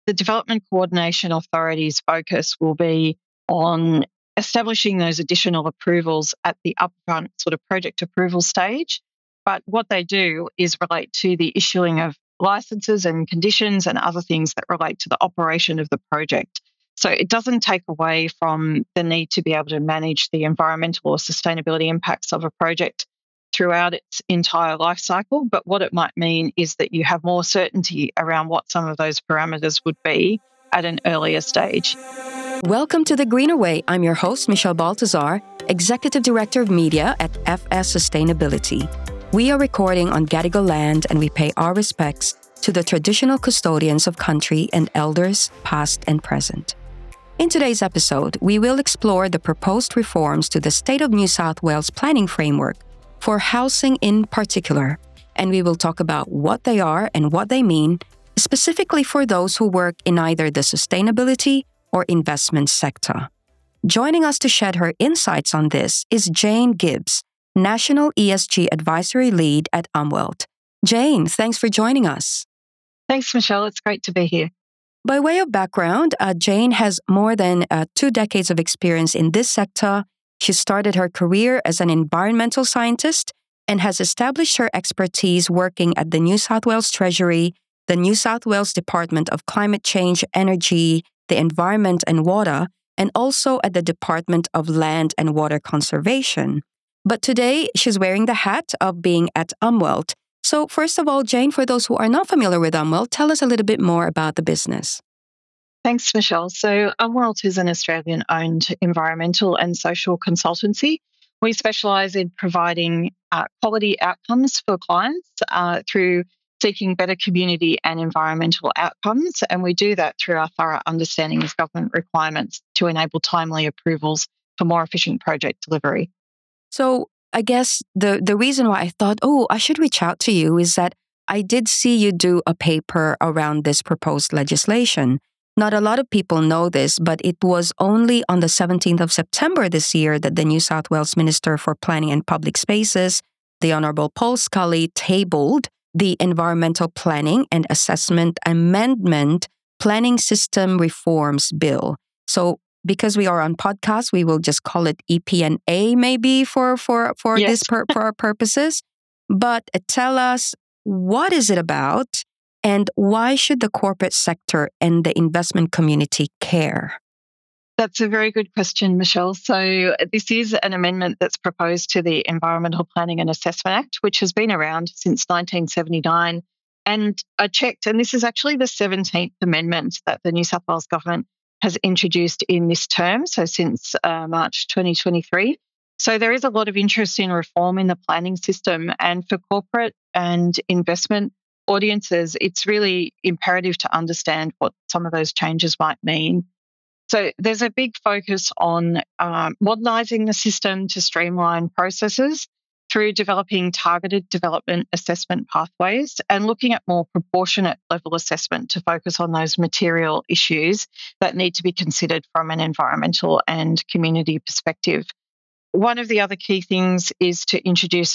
The Development Coordination Authority's focus will be on establishing those additional approvals at the upfront sort of project approval stage. But what they do is relate to the issuing of licenses and conditions and other things that relate to the operation of the project. So it doesn't take away from the need to be able to manage the environmental or sustainability impacts of a project throughout its entire life cycle. But what it might mean is that you have more certainty around what some of those parameters would be at an earlier stage. Welcome to The Greener Way. I'm your host, Michelle Baltazar, Executive Director of Media at FS Sustainability. We are recording on Gadigal land and we pay our respects to the traditional custodians of country and elders, past and present. In today's episode, we will explore the proposed reforms to the State of New South Wales planning framework for housing in particular, and we will talk about what they are and what they mean, specifically for those who work in either the sustainability or investment sector. Joining us to shed her insights on this is Jane Gibbs, National ESG Advisory Lead at Umwelt. Jane, thanks for joining us. Thanks, Michelle. It's great to be here. By way of background, Jane has more than 2 decades of experience in this sector. She started her career as an environmental scientist and has established her expertise working at the New South Wales Treasury, the New South Wales Department of Climate Change, Energy, the Environment and Water, and also at the Department of Land and Water Conservation. But today, she's wearing the hat of being at Umwelt. So first of all, Jane, for those who are not familiar with Umwelt, tell us a little bit more about the business. Thanks, Michelle. So Umwelt is an Australian-owned environmental and social consultancy. We specialise in providing quality outcomes for clients through seeking better community and environmental outcomes, and we do that through our thorough understanding of government requirements to enable timely approvals for more efficient project delivery. So I guess the reason why I thought, I should reach out to you is that I did see you do a paper around this proposed legislation. Not a lot of people know this, but it was only on the 17th of September this year that the New South Wales Minister for Planning and Public Spaces, the Honourable Paul Scully, tabled the Environmental Planning and Assessment Amendment Planning System Reforms Bill. So because we are on podcast, we will just call it EPNA maybe for Yes. for our purposes. But tell us, what is it about and why should the corporate sector and the investment community care? That's a very good question, Michelle. So this is an amendment that's proposed to the Environmental Planning and Assessment Act, which has been around since 1979. And I checked, and this is actually the 17th amendment that the New South Wales government has introduced in this term, so since March 2023. So there is a lot of interest in reform in the planning system, and for corporate and investment audiences, it's really imperative to understand what some of those changes might mean. So there's a big focus on modernising the system to streamline processes through developing targeted development assessment pathways and looking at more proportionate level assessment to focus on those material issues that need to be considered from an environmental and community perspective. One of the other key things is to introduce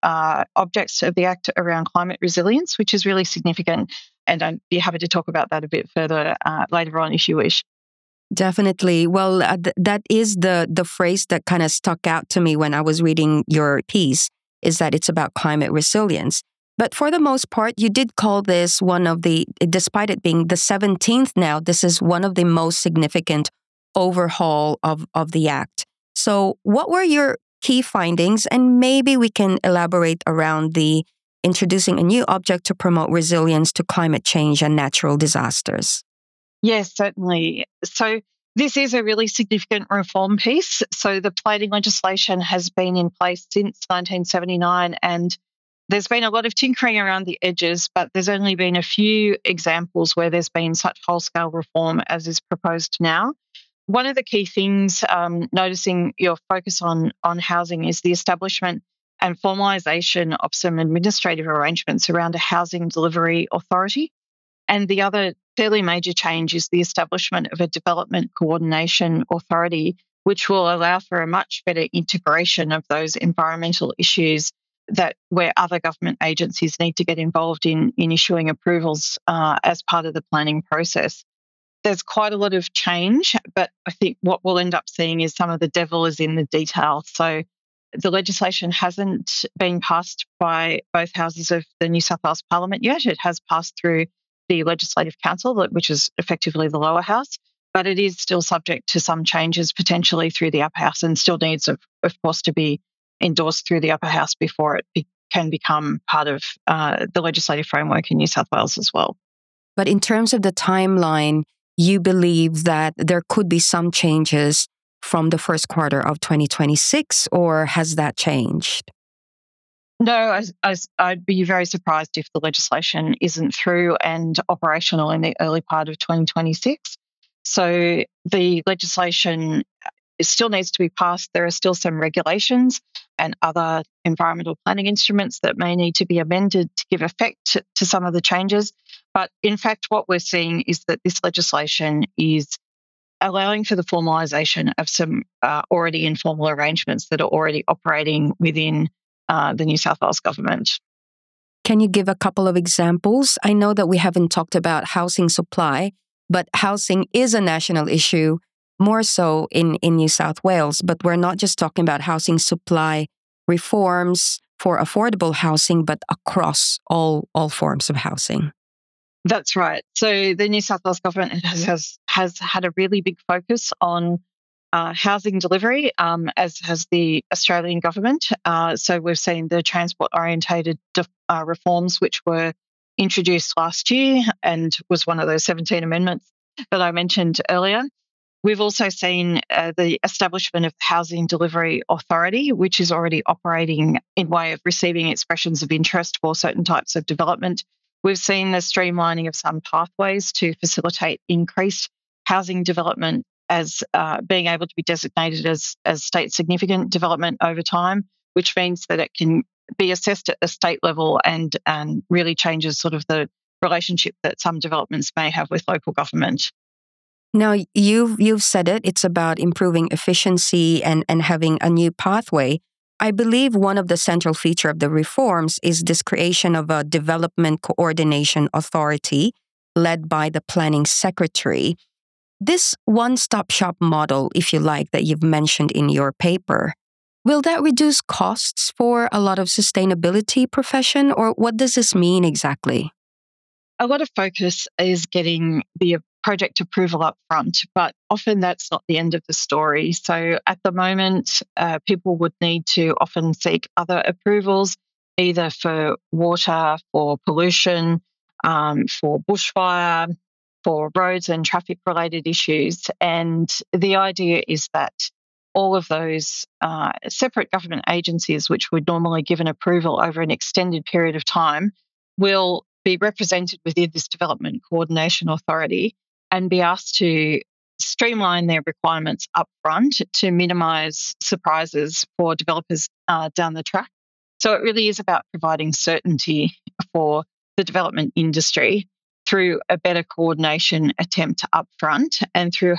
objects of the Act around climate resilience, which is really significant, and I'd be happy to talk about that a bit further later on if you wish. Definitely. Well, that is the phrase that kind of stuck out to me when I was reading your piece, is that it's about climate resilience. But for the most part, you did call this one of the, despite it being the 17th now, this is one of the most significant overhaul of the Act. So what were your key findings? And maybe we can elaborate around the introducing a new object to promote resilience to climate change and natural disasters. Yes, certainly. So this is a really significant reform piece. So the planning legislation has been in place since 1979, and there's been a lot of tinkering around the edges, but there's only been a few examples where there's been such whole-scale reform as is proposed now. One of the key things, noticing your focus on housing, is the establishment and formalisation of some administrative arrangements around a housing delivery authority. And the other fairly major change is the establishment of a development coordination authority, which will allow for a much better integration of those environmental issues where other government agencies need to get involved in issuing approvals as part of the planning process. there's quite a lot of change, but I think what we'll end up seeing is some of the devil is in the detail. So the legislation hasn't been passed by both houses of the New South Wales Parliament yet. It has passed through the Legislative Council, which is effectively the lower house, but it is still subject to some changes potentially through the upper house and still needs, of course, to be endorsed through the upper house before it can become part of the legislative framework in New South Wales as well. But in terms of the timeline, you believe that there could be some changes from the first quarter of 2026, or has that changed? No, I'd be very surprised if the legislation isn't through and operational in the early part of 2026. So the legislation still needs to be passed. There are still some regulations and other environmental planning instruments that may need to be amended to give effect to some of the changes. But in fact, what we're seeing is that this legislation is allowing for the formalisation of some already informal arrangements that are already operating within the New South Wales government. Can you give a couple of examples? I know that we haven't talked about housing supply, but housing is a national issue, more so in New South Wales. But we're not just talking about housing supply reforms for affordable housing, but across all forms of housing. That's right. So the New South Wales government has had a really big focus on housing delivery, as has the Australian government. So we've seen the transport-orientated reforms, which were introduced last year and was one of those 17 amendments that I mentioned earlier. We've also seen the establishment of the Housing Delivery Authority, which is already operating in way of receiving expressions of interest for certain types of development. We've seen the streamlining of some pathways to facilitate increased housing development as being able to be designated as state significant development over time, which means that it can be assessed at the state level and really changes sort of the relationship that some developments may have with local government. Now, you've said it. It's about improving efficiency and having a new pathway. I believe one of the central feature of the reforms is this creation of a development coordination authority led by the planning secretary. This one-stop shop model, if you like, that you've mentioned in your paper, will that reduce costs for a lot of sustainability profession, or what does this mean exactly? A lot of focus is getting the project approval up front, but often that's not the end of the story. So at the moment, people would need to often seek other approvals, either for water, for pollution, for bushfire, for roads and traffic related issues. And the idea is that all of those separate government agencies, which would normally give an approval over an extended period of time, will be represented within this Development Coordination Authority and be asked to streamline their requirements up front to minimise surprises for developers down the track. So it really is about providing certainty for the development industry through a better coordination attempt up front and through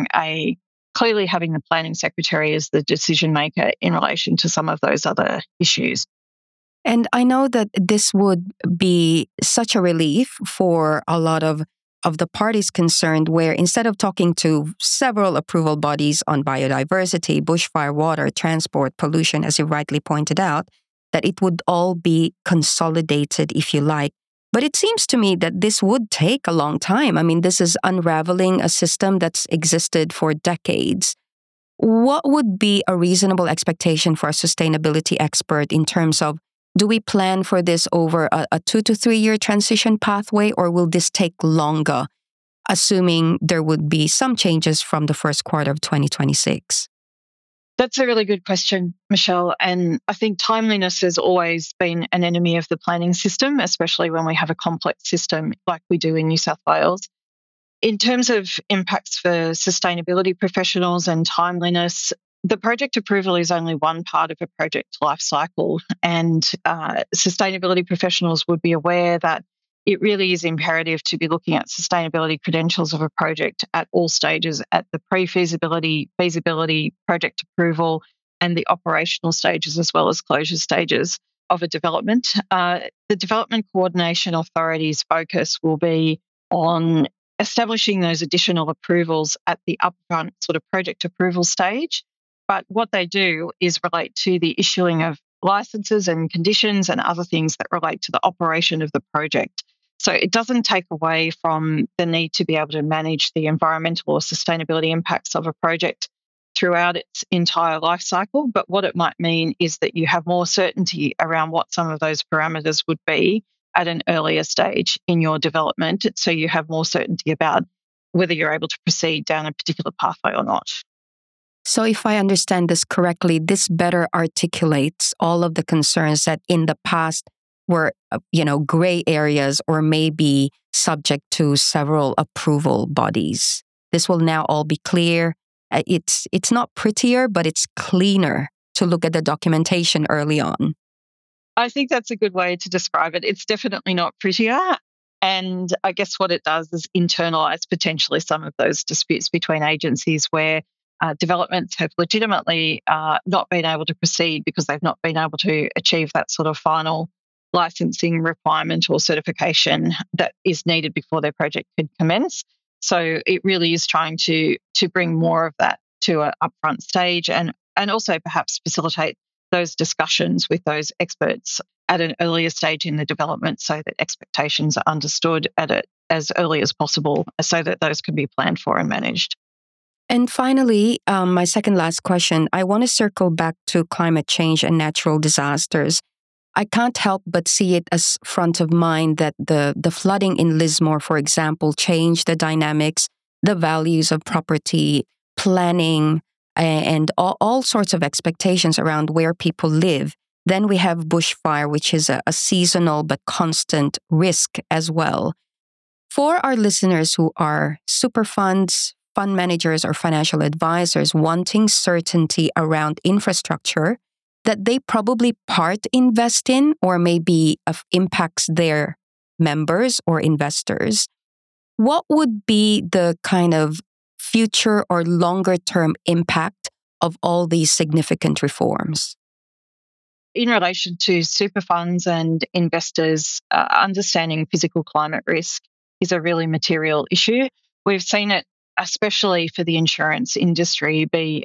clearly having the planning secretary as the decision maker in relation to some of those other issues. And I know that this would be such a relief for a lot of the parties concerned, where instead of talking to several approval bodies on biodiversity, bushfire, water, transport, pollution, as you rightly pointed out, that it would all be consolidated, if you like. But it seems to me that this would take a long time. I mean, this is unraveling a system that's existed for decades. What would be a reasonable expectation for a sustainability expert in terms of, do we plan for this over a 2 to 3 year transition pathway, or will this take longer, assuming there would be some changes from the first quarter of 2026? That's a really good question, Michelle. And I think timeliness has always been an enemy of the planning system, especially when we have a complex system like we do in New South Wales. In terms of impacts for sustainability professionals and timeliness, the project approval is only one part of a project life cycle, and sustainability professionals would be aware that it really is imperative to be looking at sustainability credentials of a project at all stages, at the pre-feasibility, feasibility, project approval, and the operational stages, as well as closure stages of a development. The Development Coordination Authority's focus will be on establishing those additional approvals at the upfront sort of project approval stage. But what they do is relate to the issuing of licenses and conditions and other things that relate to the operation of the project. So it doesn't take away from the need to be able to manage the environmental or sustainability impacts of a project throughout its entire life cycle. But what it might mean is that you have more certainty around what some of those parameters would be at an earlier stage in your development. So you have more certainty about whether you're able to proceed down a particular pathway or not. So if I understand this correctly, this better articulates all of the concerns that in the past were, gray areas or maybe subject to several approval bodies. This will now all be clear. It's not prettier, but it's cleaner to look at the documentation early on. I think that's a good way to describe it. It's definitely not prettier. And I guess what it does is internalise potentially some of those disputes between agencies where developments have legitimately not been able to proceed because they've not been able to achieve that sort of final licensing requirement or certification that is needed before their project can commence. So it really is trying to bring more of that to an upfront stage and also perhaps facilitate those discussions with those experts at an earlier stage in the development so that expectations are understood at it as early as possible so that those can be planned for and managed. And finally, my second last question, I want to circle back to climate change and natural disasters. I can't help but see it as front of mind that the flooding in Lismore, for example, changed the dynamics, the values of property, planning, and all sorts of expectations around where people live. Then we have bushfire, which is a seasonal but constant risk as well. For our listeners who are super funds, fund managers, or financial advisors wanting certainty around infrastructure that they probably part invest in or maybe impacts their members or investors, what would be the kind of future or longer term impact of all these significant reforms? In relation to super funds and investors, understanding physical climate risk is a really material issue. We've seen it, especially for the insurance industry, be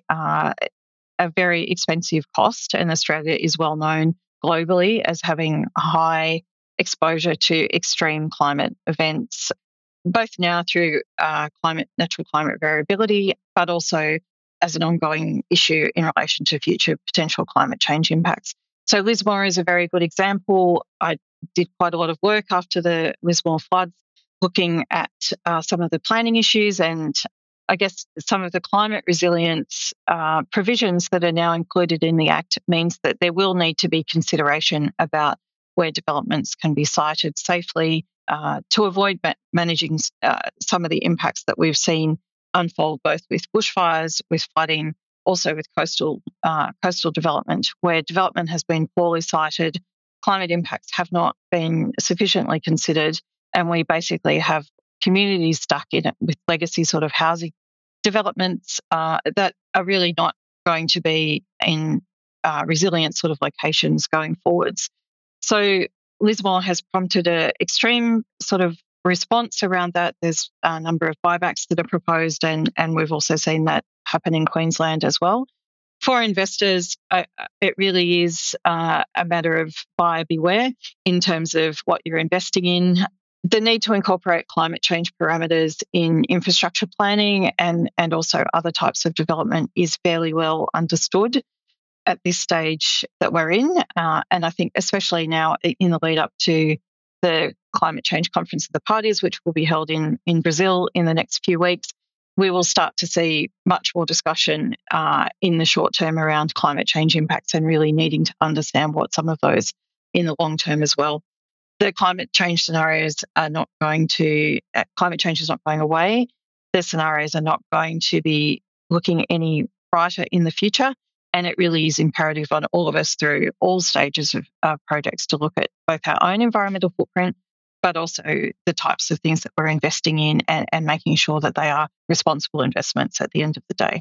a very expensive cost, and Australia is well known globally as having high exposure to extreme climate events, both now through natural climate variability, but also as an ongoing issue in relation to future potential climate change impacts. So Lismore is a very good example. I did quite a lot of work after the Lismore floods, looking at some of the planning issues and I guess some of the climate resilience provisions that are now included in the Act means that there will need to be consideration about where developments can be sited safely to avoid managing some of the impacts that we've seen unfold both with bushfires, with flooding, also with coastal development, where development has been poorly sited, climate impacts have not been sufficiently considered, and we basically have communities stuck in it with legacy sort of housing developments that are really not going to be in resilient sort of locations going forwards. So Lismore has prompted an extreme sort of response around that. There's a number of buybacks that are proposed, and we've also seen that happen in Queensland as well. For investors, it really is a matter of buyer beware in terms of what you're investing in. The need to incorporate climate change parameters in infrastructure planning and also other types of development is fairly well understood at this stage that we're in. And I think especially now in the lead up to the Climate Change Conference of the Parties, which will be held in Brazil in the next few weeks, we will start to see much more discussion in the short term around climate change impacts and really needing to understand what some of those in the long term as well. The climate change scenarios are not going to, climate change is not going away. The scenarios are not going to be looking any brighter in the future. And it really is imperative on all of us through all stages of projects to look at both our own environmental footprint, but also the types of things that we're investing in and making sure that they are responsible investments at the end of the day.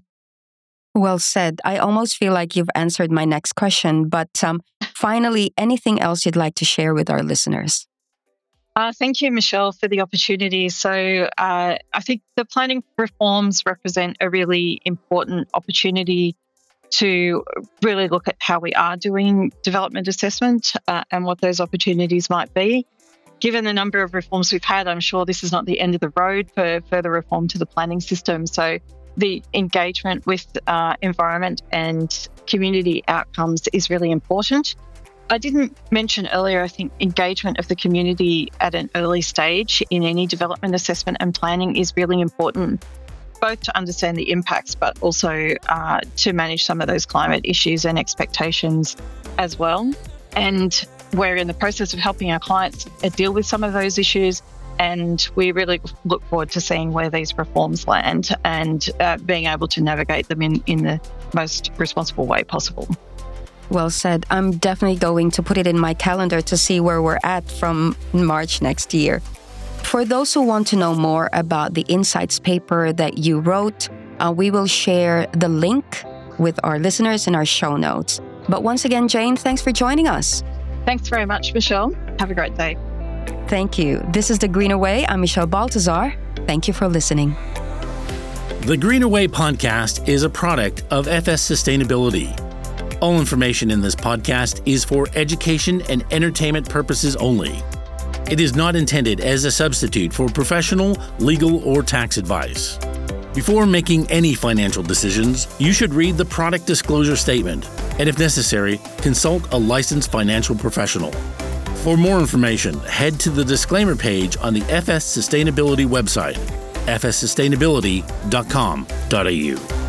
Well said. I almost feel like you've answered my next question, but finally, anything else you'd like to share with our listeners? Thank you, Michelle, for the opportunity. So I think the planning reforms represent a really important opportunity to really look at how we are doing development assessment and what those opportunities might be. Given the number of reforms we've had, I'm sure this is not the end of the road for further reform to the planning system. So the engagement with environment and community outcomes is really important. I didn't mention earlier, I think engagement of the community at an early stage in any development assessment and planning is really important, both to understand the impacts, but also to manage some of those climate issues and expectations as well. And we're in the process of helping our clients deal with some of those issues. And we really look forward to seeing where these reforms land and being able to navigate them in the most responsible way possible. Well said. I'm definitely going to put it in my calendar to see where we're at from March next year. For those who want to know more about the Insights paper that you wrote, we will share the link with our listeners in our show notes. But once again, Jane, thanks for joining us. Thanks very much, Michelle. Have a great day. Thank you. This is The Greener Way. I'm Michelle Baltazar. Thank you for listening. The Greener Way podcast is a product of FS Sustainability. All information in this podcast is for education and entertainment purposes only. It is not intended as a substitute for professional, legal, or tax advice. Before making any financial decisions, you should read the product disclosure statement, and if necessary, consult a licensed financial professional. For more information, head to the disclaimer page on the FS Sustainability website, fssustainability.com.au.